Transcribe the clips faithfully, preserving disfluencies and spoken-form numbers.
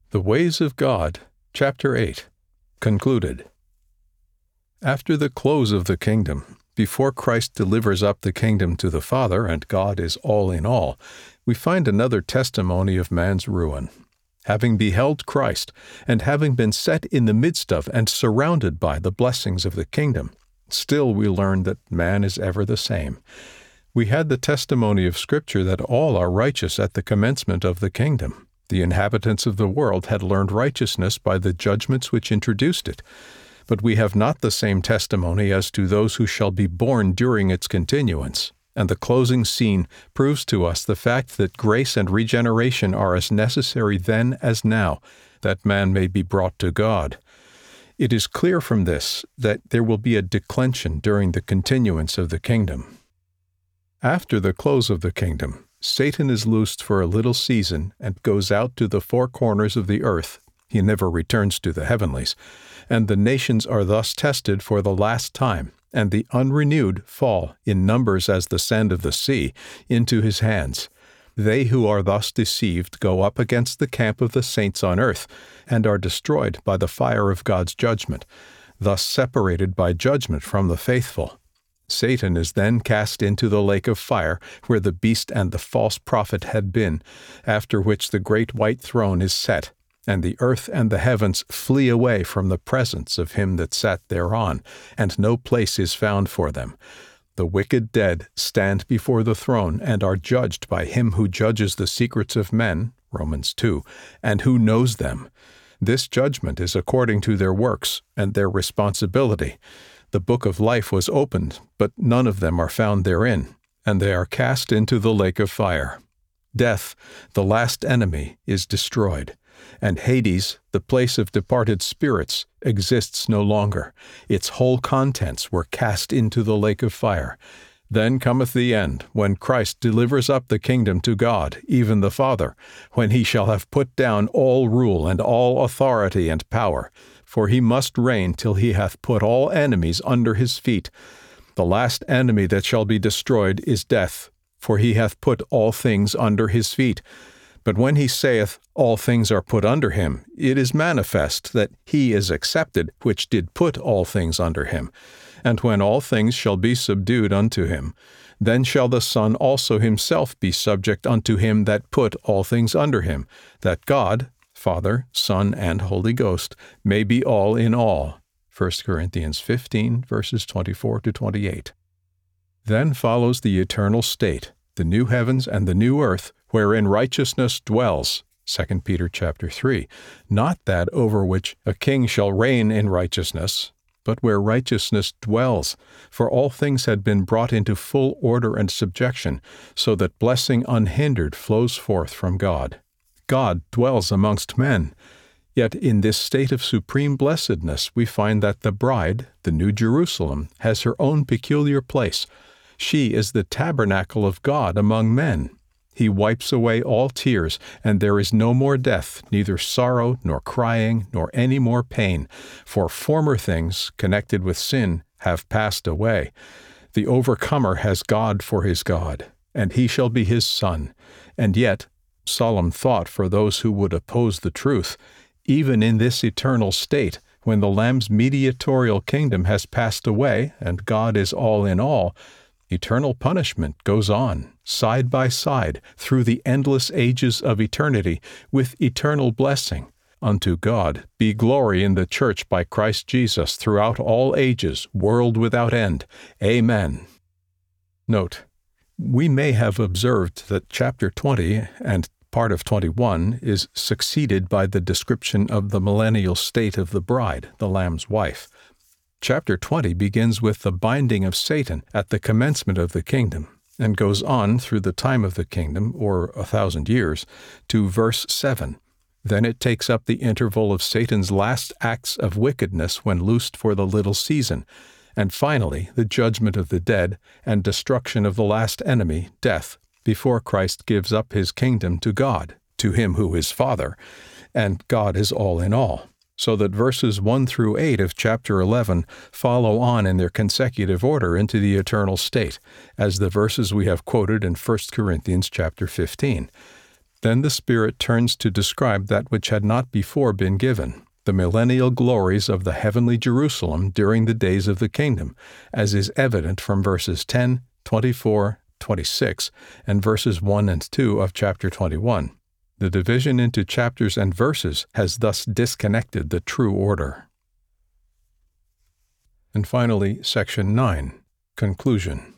The Ways of God, Chapter eight, Concluded. After the close of the kingdom, before Christ delivers up the kingdom to the Father and God is all in all, we find another testimony of man's ruin. Having beheld Christ, and having been set in the midst of and surrounded by the blessings of the kingdom, still we learn that man is ever the same. We had the testimony of Scripture that all are righteous at the commencement of the kingdom. The inhabitants of the world had learned righteousness by the judgments which introduced it. But we have not the same testimony as to those who shall be born during its continuance, and the closing scene proves to us the fact that grace and regeneration are as necessary then as now, that man may be brought to God. It is clear from this that there will be a declension during the continuance of the kingdom. After the close of the kingdom, Satan is loosed for a little season and goes out to the four corners of the earth. He never returns to the heavenlies. And the nations are thus tested for the last time, and the unrenewed fall, in numbers as the sand of the sea, into his hands. They who are thus deceived go up against the camp of the saints on earth, and are destroyed by the fire of God's judgment, thus separated by judgment from the faithful. Satan is then cast into the lake of fire, where the beast and the false prophet had been, after which the great white throne is set, and the earth and the heavens flee away from the presence of him that sat thereon, and no place is found for them. The wicked dead stand before the throne, and are judged by him who judges the secrets of men, Romans two, and who knows them. This judgment is according to their works and their responsibility. The book of life was opened, but none of them are found therein, and they are cast into the lake of fire. Death, the last enemy, is destroyed, and Hades, the place of departed spirits, exists no longer. Its whole contents were cast into the lake of fire. Then cometh the end, when Christ delivers up the kingdom to God, even the Father, when he shall have put down all rule and all authority and power. For he must reign till he hath put all enemies under his feet. The last enemy that shall be destroyed is death, for he hath put all things under his feet. But when he saith, all things are put under him, it is manifest that he is accepted which did put all things under him. And when all things shall be subdued unto him, then shall the Son also himself be subject unto him that put all things under him, that God, Father, Son, and Holy Ghost, may be all in all. First Corinthians fifteen, verses twenty-four to twenty-eight. Then follows the eternal state, the new heavens and the new earth, wherein righteousness dwells. Second Peter chapter three. Not that over which a king shall reign in righteousness, but where righteousness dwells. For all things had been brought into full order and subjection, so that blessing unhindered flows forth from God. God dwells amongst men. Yet in this state of supreme blessedness we find that the bride, the New Jerusalem, has her own peculiar place. She is the tabernacle of God among men. He wipes away all tears, and there is no more death, neither sorrow, nor crying, nor any more pain, for former things, connected with sin, have passed away. The overcomer has God for his God, and he shall be his son. And yet, solemn thought for those who would oppose the truth, even in this eternal state, when the Lamb's mediatorial kingdom has passed away, and God is all in all, eternal punishment goes on, side by side, through the endless ages of eternity, with eternal blessing. Unto God be glory in the church by Christ Jesus throughout all ages, world without end. Amen. Note: we may have observed that chapter twenty and part of twenty-one is succeeded by the description of the millennial state of the bride, the Lamb's wife. Chapter twenty begins with the binding of Satan at the commencement of the kingdom, and goes on through the time of the kingdom, or a thousand years, to verse seven. Then it takes up the interval of Satan's last acts of wickedness when loosed for the little season, and finally the judgment of the dead and destruction of the last enemy, death, before Christ gives up his kingdom to God, to him who is Father, and God is all in all, so that verses one through eight of chapter eleven follow on in their consecutive order into the eternal state, as the verses we have quoted in First Corinthians chapter fifteen. Then the Spirit turns to describe that which had not before been given, the millennial glories of the heavenly Jerusalem during the days of the kingdom, as is evident from verses ten, twenty-four, twenty-six, and verses one and two of chapter twenty-one. The division into chapters and verses has thus disconnected the true order. And finally, Section nine, Conclusion.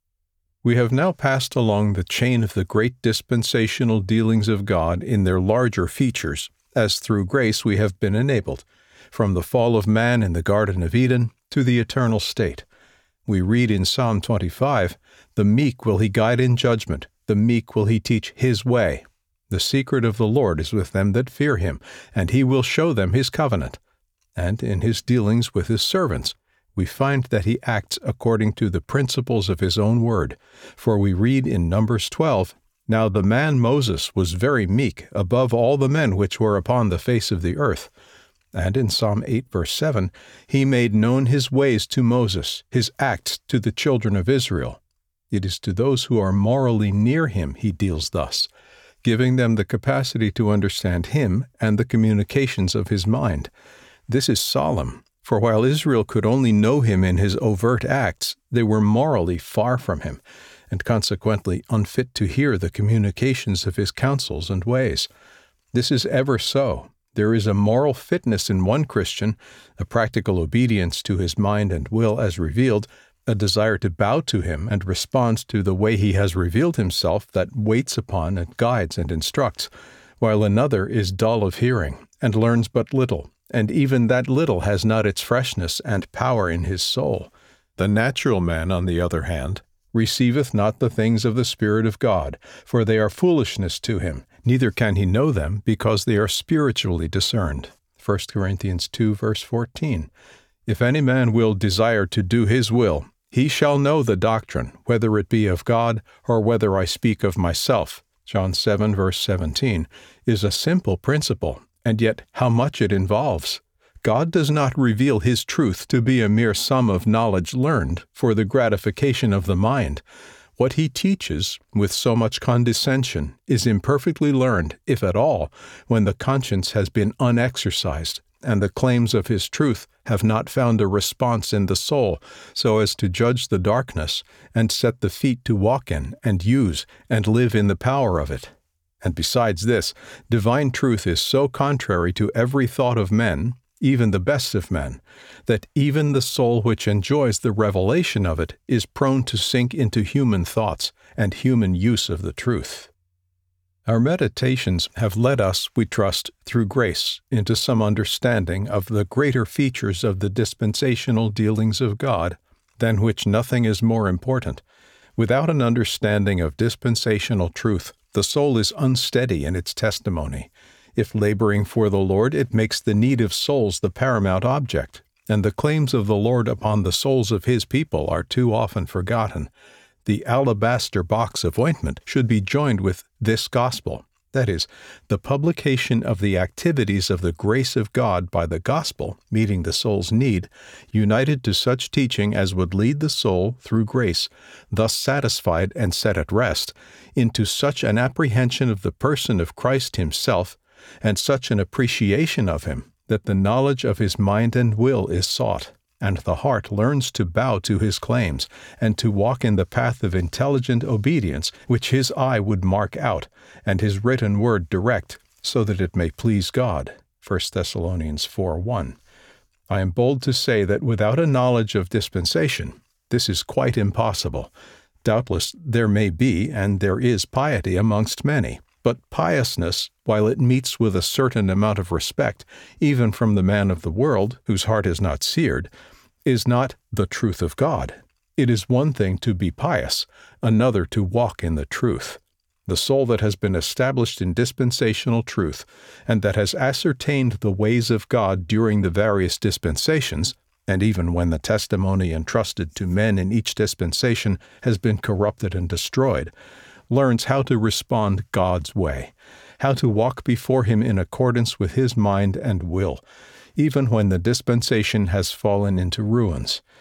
We have now passed along the chain of the great dispensational dealings of God in their larger features, as through grace we have been enabled, from the fall of man in the Garden of Eden to the eternal state. We read in Psalm twenty-five, "The meek will he guide in judgment, the meek will he teach his way. The secret of the Lord is with them that fear him, and he will show them his covenant." And in his dealings with his servants, we find that he acts according to the principles of his own word. For we read in Numbers twelve, "Now the man Moses was very meek above all the men which were upon the face of the earth." And in Psalm eight, verse seven, "He made known his ways to Moses, his acts to the children of Israel." It is to those who are morally near him he deals thus, giving them the capacity to understand him and the communications of his mind. This is solemn, for while Israel could only know him in his overt acts, they were morally far from him, and consequently unfit to hear the communications of his counsels and ways. This is ever so. There is a moral fitness in one Christian, a practical obedience to his mind and will as revealed, a desire to bow to him and respond to the way he has revealed himself that waits upon and guides and instructs, while another is dull of hearing and learns but little, and even that little has not its freshness and power in his soul. The natural man, on the other hand, receiveth not the things of the Spirit of God, for they are foolishness to him, neither can he know them, because they are spiritually discerned. First Corinthians two, verse fourteen. "If any man will desire to do his will, he shall know the doctrine, whether it be of God, or whether I speak of myself." John seven, verse seventeen, is a simple principle, and yet how much it involves. God does not reveal his truth to be a mere sum of knowledge learned for the gratification of the mind. What he teaches, with so much condescension, is imperfectly learned, if at all, when the conscience has been unexercised, and the claims of his truth have not found a response in the soul, so as to judge the darkness, and set the feet to walk in, and use, and live in the power of it. And besides this, divine truth is so contrary to every thought of men, even the best of men, that even the soul which enjoys the revelation of it is prone to sink into human thoughts and human use of the truth. Our meditations have led us, we trust, through grace, into some understanding of the greater features of the dispensational dealings of God, than which nothing is more important. Without an understanding of dispensational truth, the soul is unsteady in its testimony. If laboring for the Lord, it makes the need of souls the paramount object, and the claims of the Lord upon the souls of his people are too often forgotten. The alabaster box of ointment should be joined with this gospel, that is, the publication of the activities of the grace of God by the gospel, meeting the soul's need, united to such teaching as would lead the soul, through grace, thus satisfied and set at rest, into such an apprehension of the person of Christ himself, and such an appreciation of him, that the knowledge of his mind and will is sought, and the heart learns to bow to his claims, and to walk in the path of intelligent obedience which his eye would mark out, and his written word direct, so that it may please God. First Thessalonians four one. I am bold to say that without a knowledge of dispensation, this is quite impossible. Doubtless there may be, and there is piety amongst many, but piousness, while it meets with a certain amount of respect, even from the man of the world, whose heart is not seared, is not the truth of God. It is one thing to be pious, another to walk in the truth. The soul that has been established in dispensational truth, and that has ascertained the ways of God during the various dispensations, and even when the testimony entrusted to men in each dispensation has been corrupted and destroyed, learns how to respond God's way, how to walk before him in accordance with his mind and will, even when the dispensation has fallen into ruins.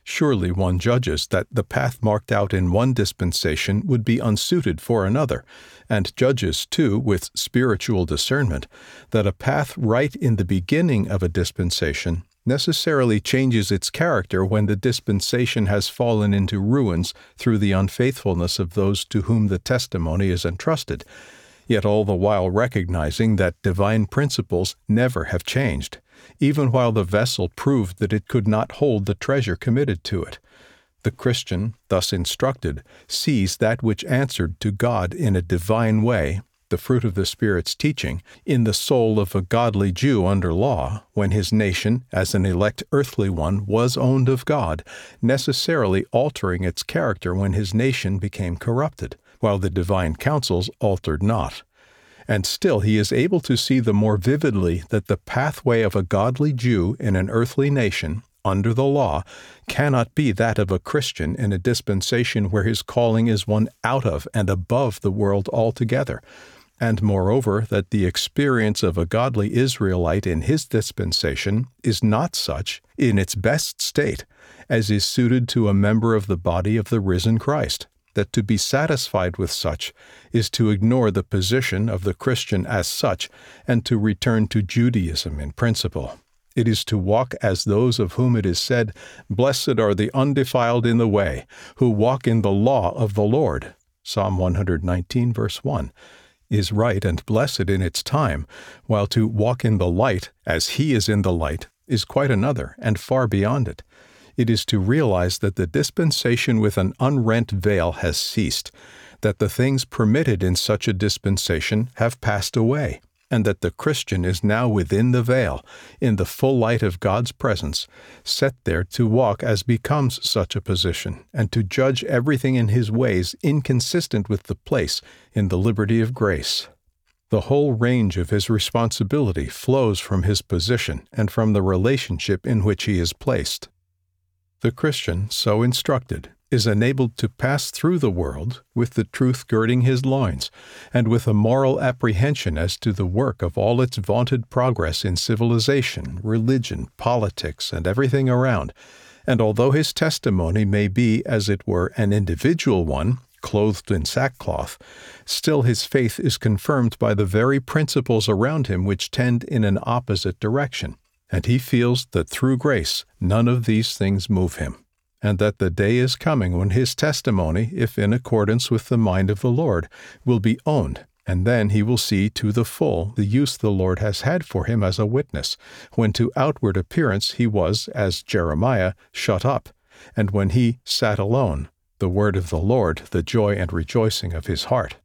Surely one judges that the path marked out in one dispensation would be unsuited for another, and judges, too, with spiritual discernment, that a path right in the beginning of a dispensation necessarily changes its character when the dispensation has fallen into ruins through the unfaithfulness of those to whom the testimony is entrusted, yet all the while recognizing that divine principles never have changed, even while the vessel proved that it could not hold the treasure committed to it. The Christian, thus instructed, sees that which answered to God in a divine way, the fruit of the Spirit's teaching, in the soul of a godly Jew under law, when his nation, as an elect earthly one, was owned of God, necessarily altering its character when his nation became corrupted, while the divine counsels altered not. And still he is able to see the more vividly that the pathway of a godly Jew in an earthly nation, under the law, cannot be that of a Christian in a dispensation where his calling is one out of and above the world altogether, and moreover that the experience of a godly Israelite in his dispensation is not such, in its best state, as is suited to a member of the body of the risen Christ, that to be satisfied with such is to ignore the position of the Christian as such and to return to Judaism in principle. It is to walk as those of whom it is said, "Blessed are the undefiled in the way, who walk in the law of the Lord." Psalm one nineteen, verse one, is right and blessed in its time, while to walk in the light, as He is in the light, is quite another and far beyond it. It is to realize that the dispensation with an unrent veil has ceased, that the things permitted in such a dispensation have passed away, and that the Christian is now within the veil, in the full light of God's presence, set there to walk as becomes such a position, and to judge everything in his ways inconsistent with the place in the liberty of grace. The whole range of his responsibility flows from his position and from the relationship in which he is placed. The Christian, so instructed, is enabled to pass through the world with the truth girding his loins, and with a moral apprehension as to the work of all its vaunted progress in civilization, religion, politics, and everything around, and although his testimony may be, as it were, an individual one, clothed in sackcloth, still his faith is confirmed by the very principles around him which tend in an opposite direction, and he feels that through grace none of these things move him, and that the day is coming when his testimony, if in accordance with the mind of the Lord, will be owned, and then he will see to the full the use the Lord has had for him as a witness, when to outward appearance he was, as Jeremiah, shut up, and when he sat alone, the word of the Lord, the joy and rejoicing of his heart.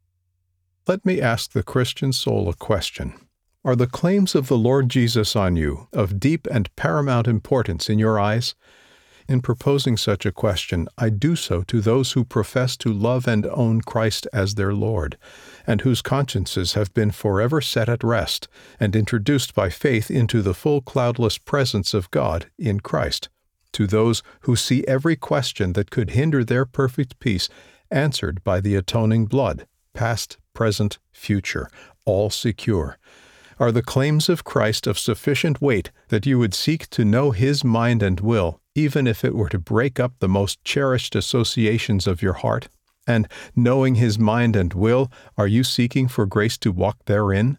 Let me ask the Christian soul a question. Are the claims of the Lord Jesus on you of deep and paramount importance in your eyes? In proposing such a question, I do so to those who profess to love and own Christ as their Lord, and whose consciences have been forever set at rest and introduced by faith into the full cloudless presence of God in Christ, to those who see every question that could hinder their perfect peace answered by the atoning blood, past, present, future, all secure. Are the claims of Christ of sufficient weight that you would seek to know His mind and will, even if it were to break up the most cherished associations of your heart? And, knowing His mind and will, are you seeking for grace to walk therein?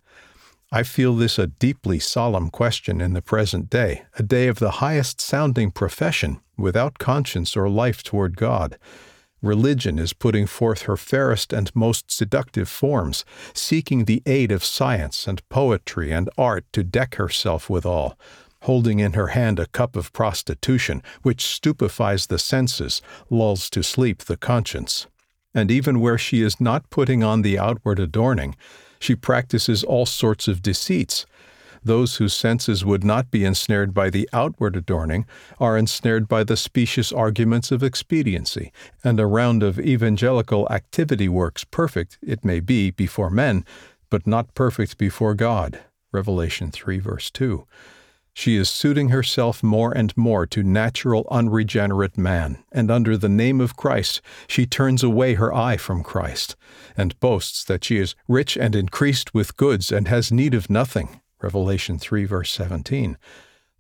I feel this a deeply solemn question in the present day, a day of the highest-sounding profession, without conscience or life toward God. Religion is putting forth her fairest and most seductive forms, seeking the aid of science and poetry and art to deck herself withal, holding in her hand a cup of prostitution, which stupefies the senses, lulls to sleep the conscience. And even where she is not putting on the outward adorning, she practices all sorts of deceits. Those whose senses would not be ensnared by the outward adorning are ensnared by the specious arguments of expediency, and a round of evangelical activity works perfect, it may be, before men, but not perfect before God. Revelation three, verse two. She is suiting herself more and more to natural, unregenerate man, and under the name of Christ she turns away her eye from Christ, and boasts that she is rich and increased with goods and has need of nothing. Revelation three, verse seventeen.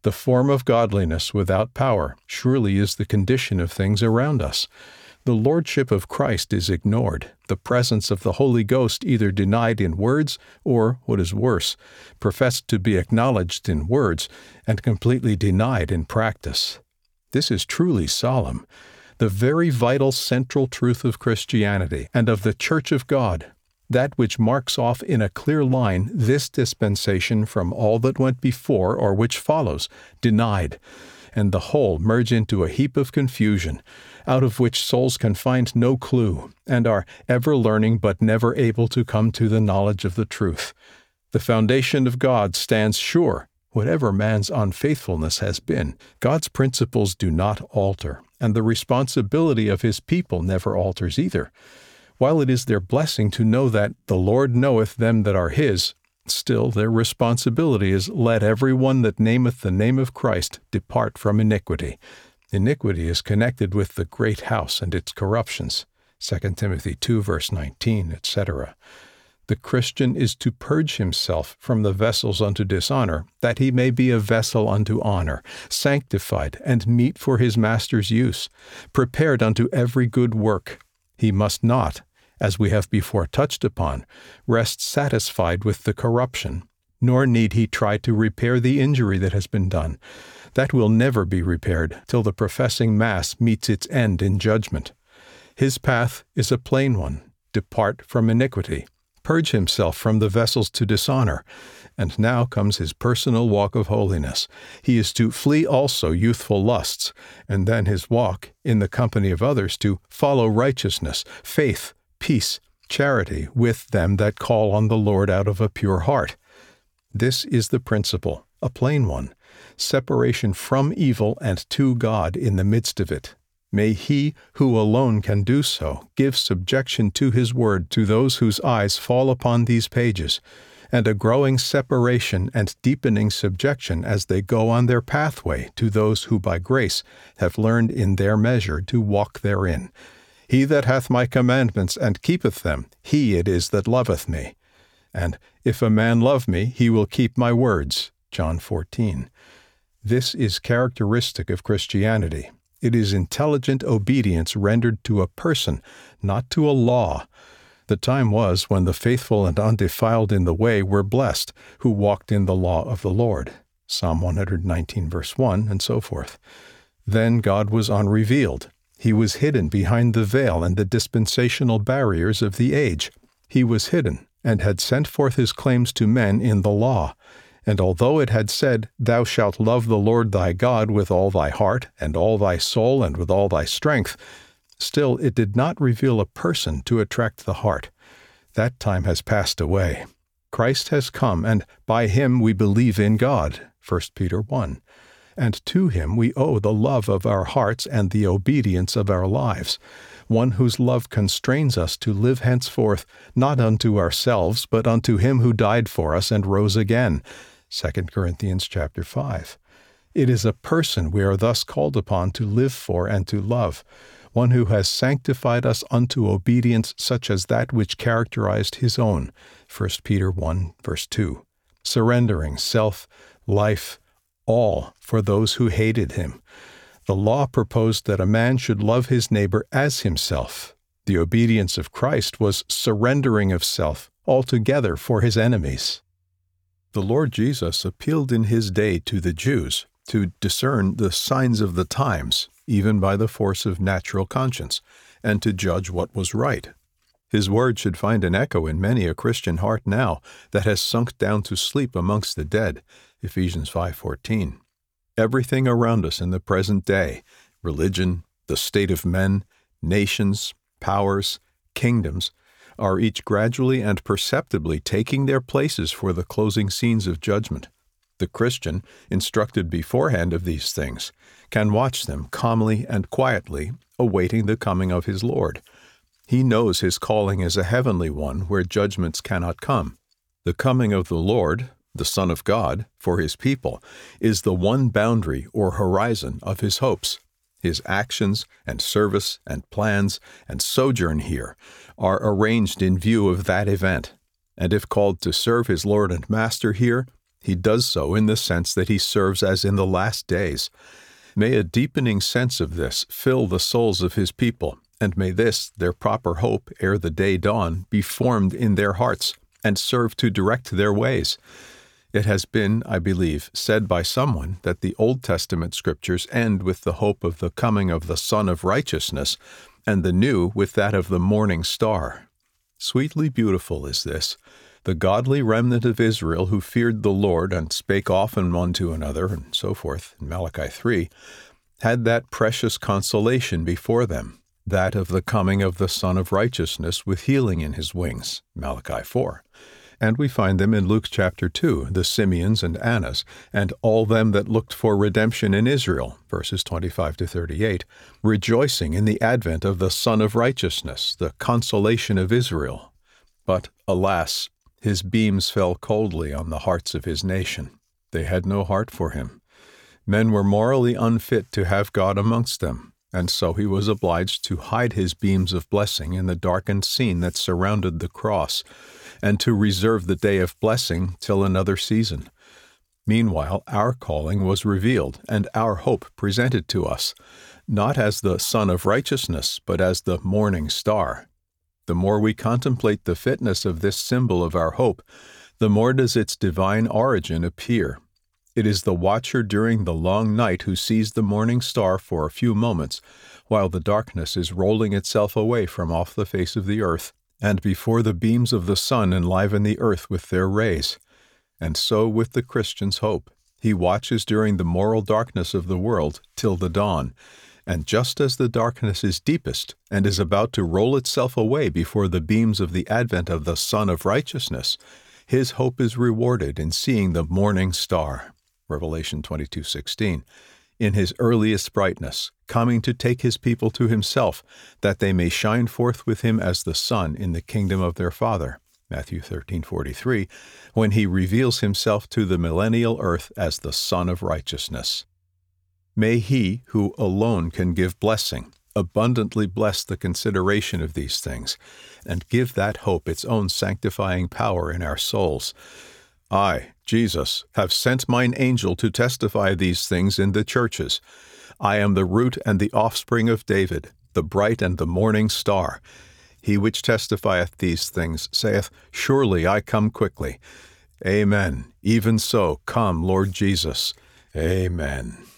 The form of godliness without power surely is the condition of things around us. The lordship of Christ is ignored, the presence of the Holy Ghost either denied in words or, what is worse, professed to be acknowledged in words and completely denied in practice. This is truly solemn, the very vital central truth of Christianity and of the Church of God, that which marks off in a clear line this dispensation from all that went before or which follows, denied, and the whole merge into a heap of confusion, out of which souls can find no clue, and are ever learning but never able to come to the knowledge of the truth. The foundation of God stands sure, whatever man's unfaithfulness has been. God's principles do not alter, and the responsibility of His people never alters either. While it is their blessing to know that the Lord knoweth them that are His, still their responsibility is, let every one that nameth the name of Christ depart from iniquity. Iniquity is connected with the great house and its corruptions, Second Timothy two, verse nineteen, et cetera. The Christian is to purge himself from the vessels unto dishonor, that he may be a vessel unto honor, sanctified and meet for his master's use, prepared unto every good work. He must not, as we have before touched upon, rest satisfied with the corruption, nor need he try to repair the injury that has been done. That will never be repaired till the professing mass meets its end in judgment. His path is a plain one: depart from iniquity, purge himself from the vessels to dishonor. And now comes his personal walk of holiness. He is to flee also youthful lusts, and then his walk, in the company of others, to follow righteousness, faith, peace, charity with them that call on the Lord out of a pure heart. This is the principle, a plain one: separation from evil and to God in the midst of it. May He, who alone can do so, give subjection to His word to those whose eyes fall upon these pages, and a growing separation and deepening subjection as they go on their pathway to those who by grace have learned in their measure to walk therein. He that hath my commandments and keepeth them, he it is that loveth me. And if a man love me, he will keep my words. John fourteen. This is characteristic of Christianity. It is intelligent obedience rendered to a person, not to a law. The time was when the faithful and undefiled in the way were blessed, who walked in the law of the Lord. Psalm one nineteen, verse one, and so forth. Then God was unrevealed. He was hidden behind the veil and the dispensational barriers of the age. He was hidden, and had sent forth His claims to men in the law. And although it had said, Thou shalt love the Lord thy God with all thy heart, and all thy soul, and with all thy strength, still it did not reveal a person to attract the heart. That time has passed away. Christ has come, and by Him we believe in God, First Peter one. And to Him we owe the love of our hearts and the obedience of our lives, one whose love constrains us to live henceforth not unto ourselves, but unto Him who died for us and rose again, Second Corinthians chapter five. It is a person we are thus called upon to live for and to love, one who has sanctified us unto obedience such as that which characterized His own, First Peter one, verse two, surrendering self, life, all for those who hated Him. The law proposed that a man should love his neighbor as himself. The obedience of Christ was surrendering of self altogether for His enemies. The Lord Jesus appealed in His day to the Jews to discern the signs of the times, even by the force of natural conscience, and to judge what was right. His word should find an echo in many a Christian heart now that has sunk down to sleep amongst the dead, Ephesians five fourteen. Everything around us in the present day, religion, the state of men, nations, powers, kingdoms, are each gradually and perceptibly taking their places for the closing scenes of judgment. The Christian, instructed beforehand of these things, can watch them calmly and quietly, awaiting the coming of his Lord. He knows his calling is a heavenly one where judgments cannot come. The coming of the Lord, the Son of God, for His people, is the one boundary or horizon of His hopes. His actions and service and plans and sojourn here are arranged in view of that event, and if called to serve His Lord and Master here, He does so in the sense that he serves as in the last days. May a deepening sense of this fill the souls of his people, and may this, their proper hope ere the day dawn, be formed in their hearts and serve to direct their ways. It has been, I believe, said by someone that the Old Testament scriptures end with the hope of the coming of the Son of Righteousness, and the New with that of the morning star. Sweetly beautiful is this. The godly remnant of Israel who feared the Lord and spake often one to another, and so forth, in Malachi three, had that precious consolation before them, that of the coming of the Son of Righteousness with healing in his wings, Malachi four. And we find them in Luke chapter two, the Simeons and Annas, and all them that looked for redemption in Israel, verses twenty-five to thirty-eight, rejoicing in the advent of the Son of Righteousness, the consolation of Israel. But, alas, his beams fell coldly on the hearts of his nation. They had no heart for him. Men were morally unfit to have God amongst them, and so he was obliged to hide his beams of blessing in the darkened scene that surrounded the cross, and to reserve the day of blessing till another season. Meanwhile, our calling was revealed, and our hope presented to us, not as the Son of Righteousness, but as the morning star. The more we contemplate the fitness of this symbol of our hope, the more does its divine origin appear. It is the watcher during the long night who sees the morning star for a few moments, while the darkness is rolling itself away from off the face of the earth, and before the beams of the sun enliven the earth with their rays. And so with the Christian's hope. He watches during the moral darkness of the world till the dawn, and just as the darkness is deepest and is about to roll itself away before the beams of the advent of the Son of Righteousness, his hope is rewarded in seeing the morning star, Revelation twenty-two sixteen, in his earliest brightness, coming to take his people to himself, that they may shine forth with him as the sun in the kingdom of their Father, Matthew thirteen forty-three, when he reveals himself to the millennial earth as the Son of Righteousness. May he, who alone can give blessing, abundantly bless the consideration of these things, and give that hope its own sanctifying power in our souls. I, Jesus, have sent mine angel to testify these things in the churches. I am the root and the offspring of David, the bright and the morning star. He which testifieth these things saith, Surely I come quickly. Amen. Even so, come, Lord Jesus. Amen.